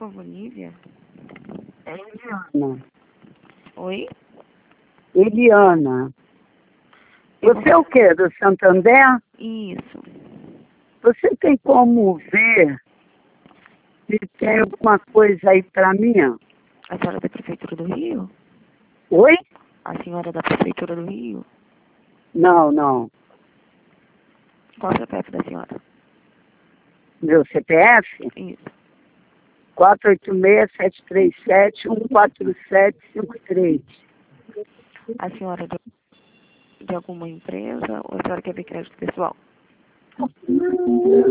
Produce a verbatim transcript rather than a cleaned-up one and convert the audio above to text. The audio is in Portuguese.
favor, Nívia? É Eliana. Oi? Eliana. Você é o quê? Do Santander? Isso. Você tem como ver se tem alguma coisa aí para mim? A senhora é da Prefeitura do Rio? Oi? A senhora é da Prefeitura do Rio? Não, não. Qual é o C P F da senhora? Meu C P F? Isso. quatro oito seis, sete três sete, um quatro sete cinco três. A senhora é de, de alguma empresa ou a senhora quer ver crédito pessoal?